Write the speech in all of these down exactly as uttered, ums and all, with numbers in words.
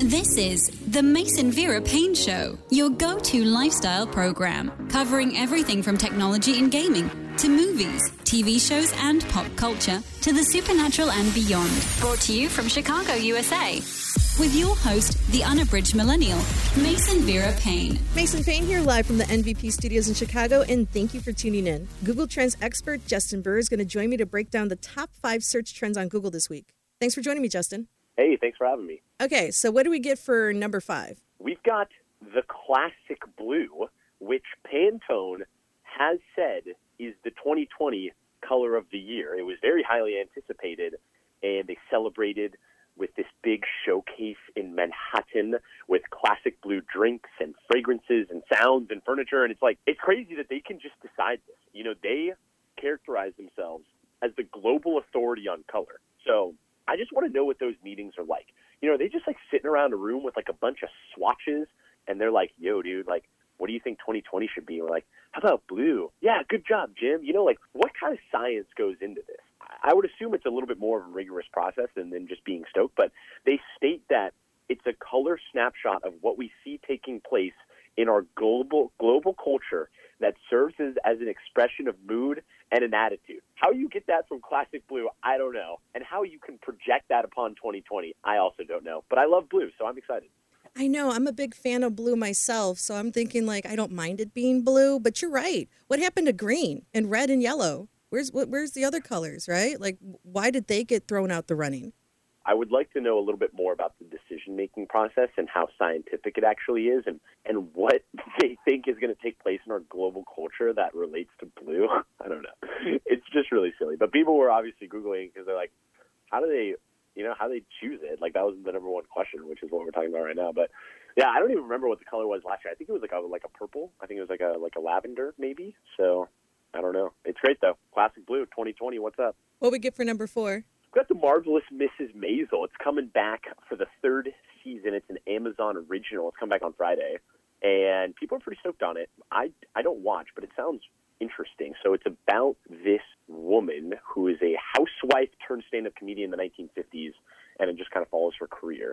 This is the Mason Vera Payne Show, your go-to lifestyle program, covering everything from technology and gaming to movies, T V shows, and pop culture to the supernatural and beyond. Brought to you from Chicago, U S A. With your host, the unabridged millennial, Mason Vera Payne. Mason Payne here, live from the N V P studios in Chicago, and thank you for tuning in. Google Trends expert Justin Burr is going to join me to break down the top five search trends on Google this week. Thanks for joining me, Justin. Hey, thanks for having me. Okay, so what do we get for number five? We've got the classic blue, which Pantone has said is the twenty twenty color of the year. It was very highly anticipated, and they celebrated with this big showcase in Manhattan with classic blue drinks and fragrances and sounds and furniture. And it's like, it's crazy that they can just decide this. You know, they characterize themselves as the global authority on color. So I just want to know what those meetings are like. You know, they just like sitting around a room with like a bunch of swatches, and they're like, yo, dude, like, what do you think twenty twenty should be? And we're like, how about blue? Yeah, good job, Jim. You know, like, what kind of science goes into this? I would assume it's a little bit more of a rigorous process than, than just being stoked, but they state that it's a color snapshot of what we see taking place in our global global culture that serves as, as an expression of mood and an attitude. How you get that from classic blue, I don't know. And how you can project that upon twenty twenty, I also don't know. But I love blue, so I'm excited. I know. I'm a big fan of blue myself, so I'm thinking, like, I don't mind it being blue. But you're right. What happened to green and red and yellow? Where's where's the other colors, right? Like, why did they get thrown out the running? I would like to know a little bit more about the decision-making process and how scientific it actually is, and, and what they think is going to take place in our global culture that relates to blue. I don't know. It's just really silly. But people were obviously Googling because they're like, how do they, you know, how do they choose it? Like, that was the number one question, which is what we're talking about right now. But, yeah, I don't even remember what the color was last year. I think it was like a, like a purple. I think it was like a like a lavender, maybe. So I don't know. It's great, though. Classic blue, twenty twenty. What's up? What we get for number four? We've got The Marvelous Missus Maisel. It's coming back for the third season. It's an Amazon original. It's coming back on Friday, and people are pretty stoked on it. I, I don't watch, but it sounds interesting. So it's about this woman who is a housewife turned stand-up comedian in the nineteen fifties, and it just kind of follows her career.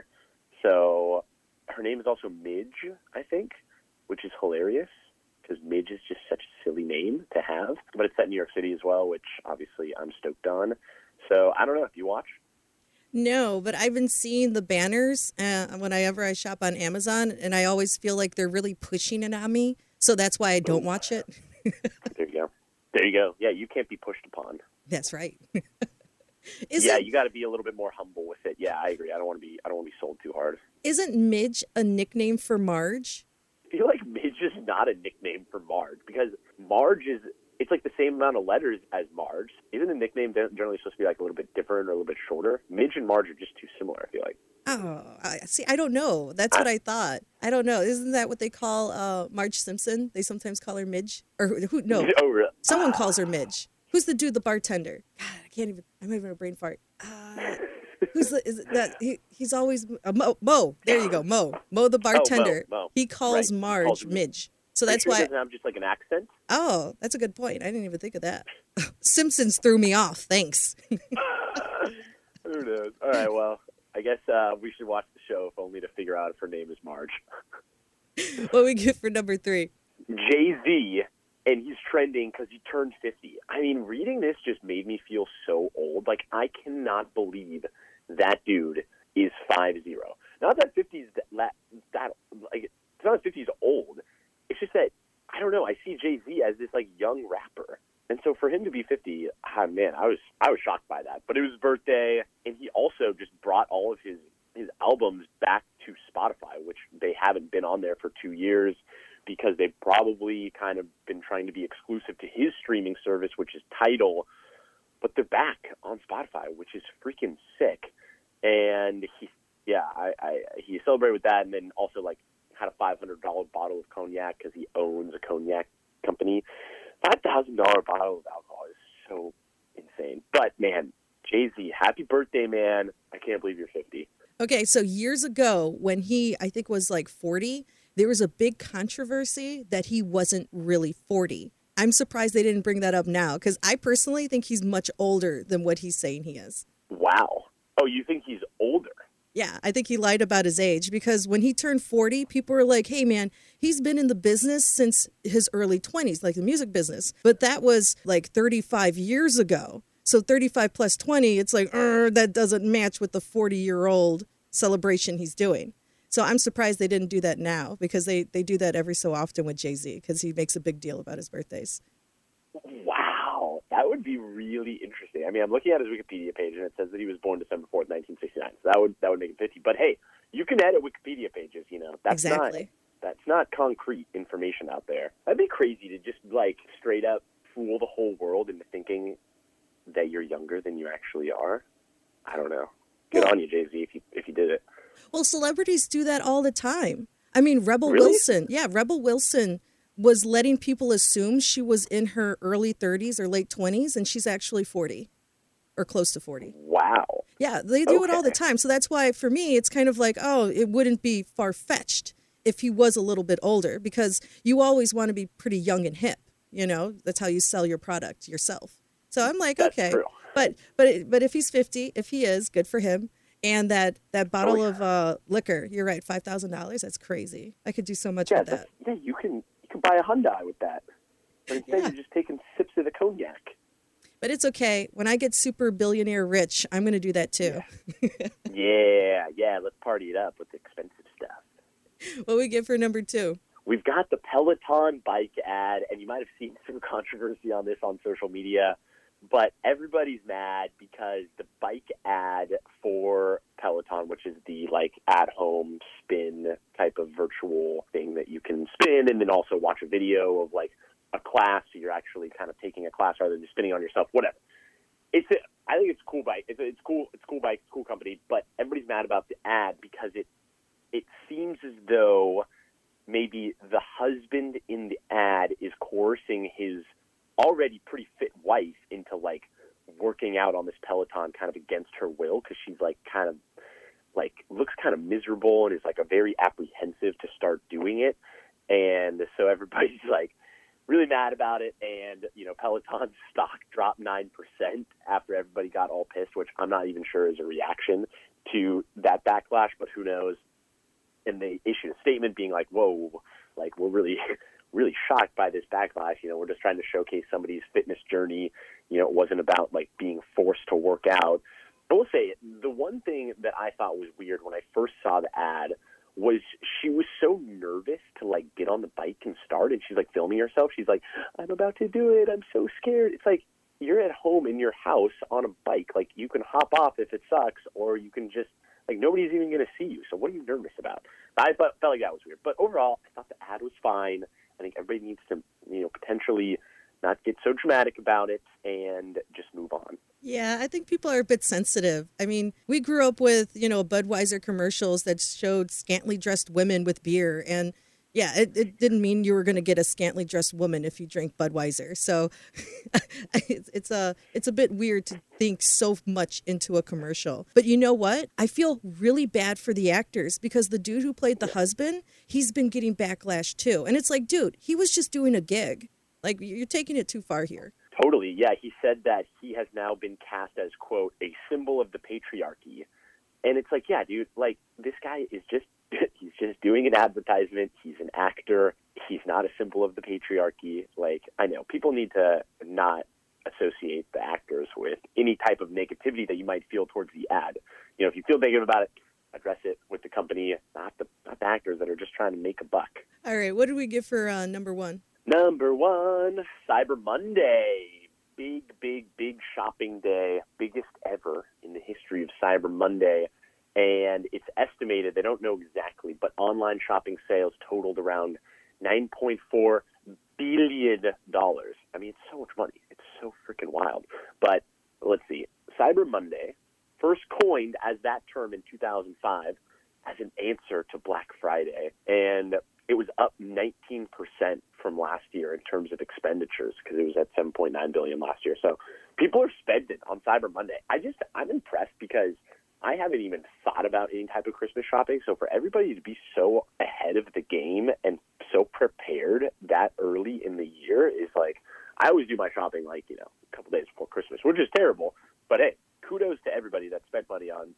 So her name is also Midge, I think, which is hilarious because Midge is just such a silly name to have. But it's set in New York City as well, which obviously I'm stoked on. So I don't know if you watch. No, but I've been seeing the banners uh, whenever I shop on Amazon, and I always feel like they're really pushing it on me. So that's why I don't Ooh. watch it. There you go. There you go. Yeah, you can't be pushed upon. That's right. yeah, you got to be a little bit more humble with it. Yeah, I agree. I don't want to be. I don't want to be sold too hard. Isn't Midge a nickname for Marge? I feel like Midge is not a nickname for Marge because Marge is. It's like the same amount of letters as Marge. Even the nickname generally supposed to be like a little bit different or a little bit shorter. Midge and Marge are just too similar, I feel like. Oh, I, see, I don't know. That's I, what I thought. I don't know. Isn't that what they call uh, Marge Simpson? They sometimes call her Midge? Or who? No. Oh, really? Someone uh, calls her Midge. Who's the dude, the bartender? God, I can't even. I'm having a brain fart. Uh, who's the? Is it that he? He's always uh, Mo. Mo. There you go, Mo. Mo, the bartender. Oh, Mo, Mo. He calls right. Marge he calls Midge. So that's sure why. He doesn't have just like an accent. Oh, that's a good point. I didn't even think of that. Simpsons threw me off. Thanks. Who knows? All right. Well, I guess uh, we should watch the show if only to figure out if her name is Marge. What we get for number three? Jay-Z, and he's trending because he turned fifty. I mean, reading this just made me feel so old. Like, I cannot believe that dude is five zero. Not that fifty is that, that like, it's not that fifty is old. It's just that, I don't know, I see Jay-Z as this, like, young rapper. And so for him to be fifty, ah, man, I was I was shocked by that. But it was his birthday, and he also just brought all of his, his albums back to Spotify, which they haven't been on there for two years because they've probably kind of been trying to be exclusive to his streaming service, which is Tidal. But they're back on Spotify, which is freaking sick. And he, yeah, I, I he celebrated with that, and then also, like, had a five hundred dollars bottle of cognac because he owns a cognac company. five thousand dollars bottle of alcohol is so insane. But, man, Jay-Z, happy birthday, man. I can't believe you're fifty. Okay, so years ago when he, I think, was like forty, there was a big controversy that he wasn't really forty. I'm surprised they didn't bring that up now because I personally think he's much older than what he's saying he is. Wow. Oh, you think he's older? Yeah, I think he lied about his age because when he turned forty, people were like, hey, man, he's been in the business since his early twenties, like the music business. But that was like thirty-five years ago. So thirty-five plus twenty, it's like, that doesn't match with the forty-year-old celebration he's doing. So I'm surprised they didn't do that now because they, they do that every so often with Jay-Z because he makes a big deal about his birthdays. Wow, that would be really interesting. I mean, I'm looking at his Wikipedia page, and it says that he was born December fourth, nineteen sixty-nine. So that would that would make him fifty. But hey, you can edit Wikipedia pages. You know, that's exactly. not that's not concrete information out there. That'd be crazy to just like straight up fool the whole world into thinking that you're younger than you actually are. I don't know. Good well, on you, Jay-Z, if you if you did it. Well, celebrities do that all the time. I mean, Rebel Really? Wilson. Yeah, Rebel Wilson was letting people assume she was in her early thirties or late twenties, and she's actually forty or close to forty. Wow. Yeah, they do Okay. it all the time. So that's why, for me, it's kind of like, oh, it wouldn't be far-fetched if he was a little bit older because you always want to be pretty young and hip. You know, that's how you sell your product yourself. So I'm like, That's okay. true. But but but if he's fifty, if he is, good for him. And that, that bottle Oh, yeah. of uh, liquor, you're right, five thousand dollars, that's crazy. I could do so much Yeah, with that. that's- yeah, you can you can buy a Hyundai with that. But instead, Yeah. you're just taking sips of the cognac. But it's okay. When I get super billionaire rich, I'm going to do that too. Yeah, yeah, let's party it up with expensive stuff. What we get for number two? We've got the Peloton bike ad, and you might have seen some controversy on this on social media, but everybody's mad because the bike ad for Peloton, which is the like at-home spin type of virtual thing that you can spin and then also watch a video of like a class, so you're actually kind of taking a class rather than just spinning on yourself, whatever. It's a, I think it's a cool bike. It's, a, it's cool. It's a cool bike. It's a cool company, but everybody's mad about the ad because it it seems as though maybe the husband in the ad is coercing his already pretty fit wife into like working out on this Peloton kind of against her will because she's like kind of like looks kind of miserable and is like a very apprehensive to start doing it. And so everybody's like really mad about it. And, you know, Peloton's stock dropped nine percent after everybody got all pissed, which I'm not even sure is a reaction to that backlash, but who knows. And they issued a statement being like, whoa, like we're really, really shocked by this backlash. You know, we're just trying to showcase somebody's fitness journey. You know, it wasn't about like being forced to work out. I will say the one thing that I thought was weird when I first saw the ad was she was so nervous to like get on the bike and start, and she's like filming herself. She's like, I'm about to do it. I'm so scared. It's like you're at home in your house on a bike. Like you can hop off if it sucks, or you can just like nobody's even going to see you. So what are you nervous about? I felt, felt like that was weird. But overall, I thought the ad was fine. I think everybody needs to, you know, potentially not get so dramatic about it and just move on. Yeah, I think people are a bit sensitive. I mean, we grew up with, you know, Budweiser commercials that showed scantily dressed women with beer. And yeah, it, it didn't mean you were going to get a scantily dressed woman if you drink Budweiser. So it's, it's a it's a bit weird to think so much into a commercial. But you know what? I feel really bad for the actors because the dude who played the husband, he's been getting backlash too. And it's like, dude, he was just doing a gig. Like, you're taking it too far here. Totally. Yeah, he said that he has now been cast as, quote, a symbol of the patriarchy. And it's like, yeah, dude, like, this guy is just, he's just doing an advertisement. He's an actor. He's not a symbol of the patriarchy. Like, I know people need to not associate the actors with any type of negativity that you might feel towards the ad. You know, if you feel negative about it, address it with the company, not the, not the actors that are just trying to make a buck. All right, what did we get for uh, number one? Number one, Cyber Monday. Big, big, big shopping day. Biggest ever in the history of Cyber Monday. And it's estimated, they don't know exactly, but online shopping sales totaled around nine point four billion dollars. I mean, it's so much money. It's so freaking wild. But let's see. Cyber Monday, first coined as that term in two thousand five as an answer to Black Friday. And it was up nineteen percent from last year in terms of expenditures because it was at seven point nine billion dollars last year. So people are spending on Cyber Monday. I just, I'm impressed because I haven't even thought about any type of Christmas shopping. So for everybody to be so ahead of the game and so prepared that early in the year is like, I always do my shopping like, you know, a couple days before Christmas, which is terrible. But hey, kudos to everybody that spent money on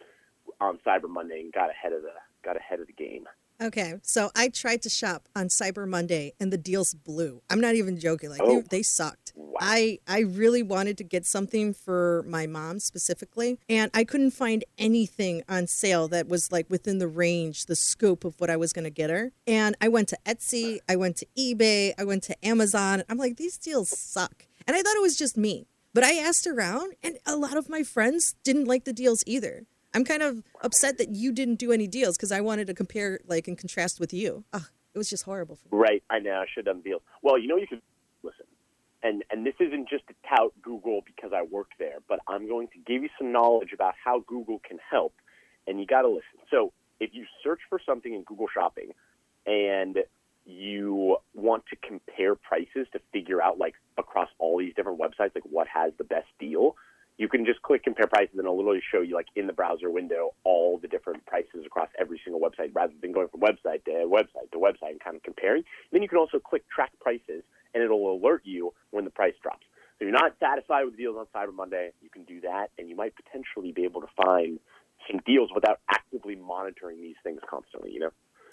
on Cyber Monday and got ahead of the got ahead of the game. Okay, so I tried to shop on Cyber Monday, and the deals blew. I'm not even joking. Like, Oh. they, they sucked. Wow. I, I really wanted to get something for my mom specifically, and I couldn't find anything on sale that was, like, within the range, the scope of what I was going to get her. And I went to Etsy, I went to eBay, I went to Amazon. I'm like, these deals suck. And I thought it was just me. But I asked around, and a lot of my friends didn't like the deals either. I'm kind of upset that you didn't do any deals because I wanted to compare, like, and contrast with you. Ugh, it was just horrible for me. Right, I know. I should have done deals. Well, you know, you could listen, and and this isn't just to tout Google because I worked there, but I'm going to give you some knowledge about how Google can help, and you got to listen. So if you search for something in Google Shopping and you want to compare prices to figure out, like, across all these different websites, like, what has the best deal, you can just click compare prices and it'll literally show you, like, in the browser window, all the different prices across every single website rather than going from website to website to website and kind of comparing. Then you can also click track prices and it'll alert you when the price drops. So if you're not satisfied with deals on Cyber Monday, you can do that, and you might potentially be able to find some deals without actively monitoring these things constantly, you know?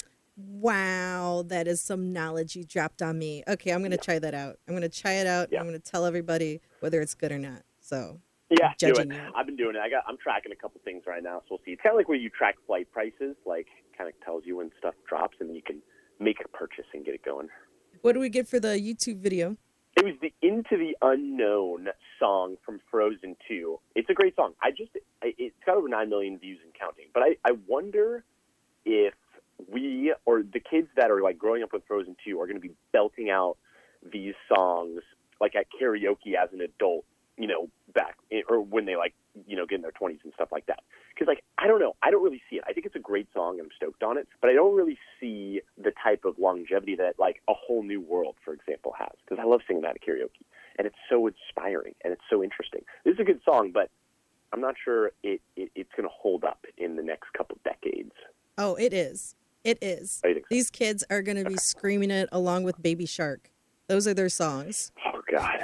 Wow, that is some knowledge you dropped on me. Okay, I'm going to yeah. try that out. I'm going to try it out. Yeah. I'm going to tell everybody whether it's good or not. So... Yeah, do it. You. I've been doing it. I got. I'm tracking a couple things right now, so we'll see. It's kind of like where you track flight prices, like kind of tells you when stuff drops, and you can make a purchase and get it going. What do we get for the YouTube video? It was the Into the Unknown song from Frozen two. It's a great song. I just, it's got over nine million views and counting. But I, I wonder if we, or the kids that are like growing up with Frozen two are going to be belting out these songs like at karaoke as an adult, you know, back, or when they, like, you know, get in their twenties and stuff like that. Because, like, I don't know. I don't really see it. I think it's a great song. I'm stoked on it. But I don't really see the type of longevity that, like, A Whole New World, for example, has. Because I love singing that at karaoke. And it's so inspiring, and it's so interesting. This is a good song, but I'm not sure it, it it's going to hold up in the next couple decades. Oh, it is. It is. I think so. These kids are going to be screaming it along with Baby Shark. Those are their songs. Oh, God.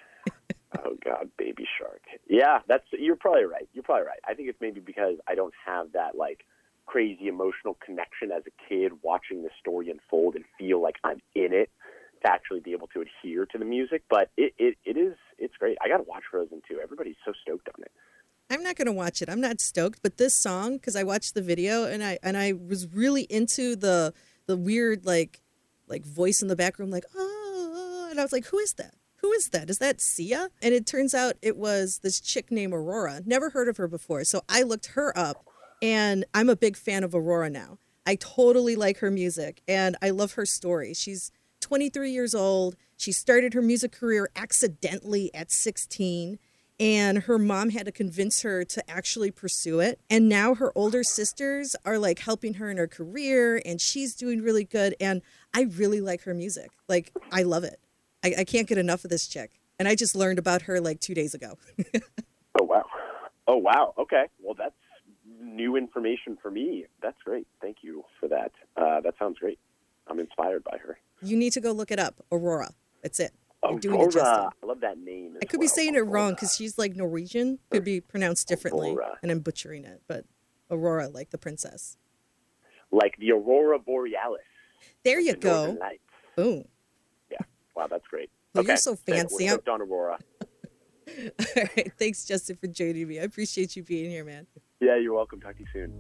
Oh, God, Baby Shark. Yeah, that's you're probably right. You're probably right. I think it's maybe because I don't have that, like, crazy emotional connection as a kid watching the story unfold and feel like I'm in it to actually be able to adhere to the music. But it, it, it is, it's great. I got to watch Frozen two. Everybody's so stoked on it. I'm not going to watch it. I'm not stoked. But this song, because I watched the video and I and I was really into the the weird, like, like voice in the back room, like, oh, and I was like, who is that? Who is that? Is that Sia? And it turns out it was this chick named Aurora. Never heard of her before. So I looked her up, and I'm a big fan of Aurora now. I totally like her music, and I love her story. She's twenty-three years old. She started her music career accidentally at sixteen, and her mom had to convince her to actually pursue it. And now her older sisters are, like, helping her in her career, and she's doing really good. And I really like her music. Like, I love it. I, I can't get enough of this chick. And I just learned about her like two days ago. Oh, wow. Oh, wow. Okay. Well, that's new information for me. That's great. Thank you for that. Uh, that sounds great. I'm inspired by her. You need to go look it up. Aurora. That's it. You're doing Aurora. it justice. I love that name. I could well. be saying Aurora. it wrong because she's like Norwegian. Could be pronounced differently. Aurora. And I'm butchering it. But Aurora, like the princess. Like the Aurora Borealis. There you the go. Northern Lights. Boom. Yeah. Wow, that's great. Well, okay. You're so fancy. We're hooked on Aurora. All right. Thanks, Justin, for joining me. I appreciate you being here, man. Yeah, you're welcome. Talk to you soon.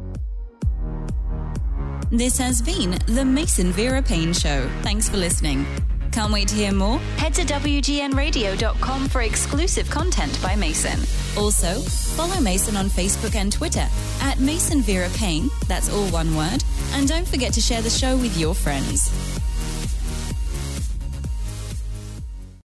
This has been the Mason Vera Payne Show. Thanks for listening. Can't wait to hear more? Head to W G N radio dot com for exclusive content by Mason. Also, follow Mason on Facebook and Twitter at Mason Vera Payne. That's all one word. And don't forget to share the show with your friends.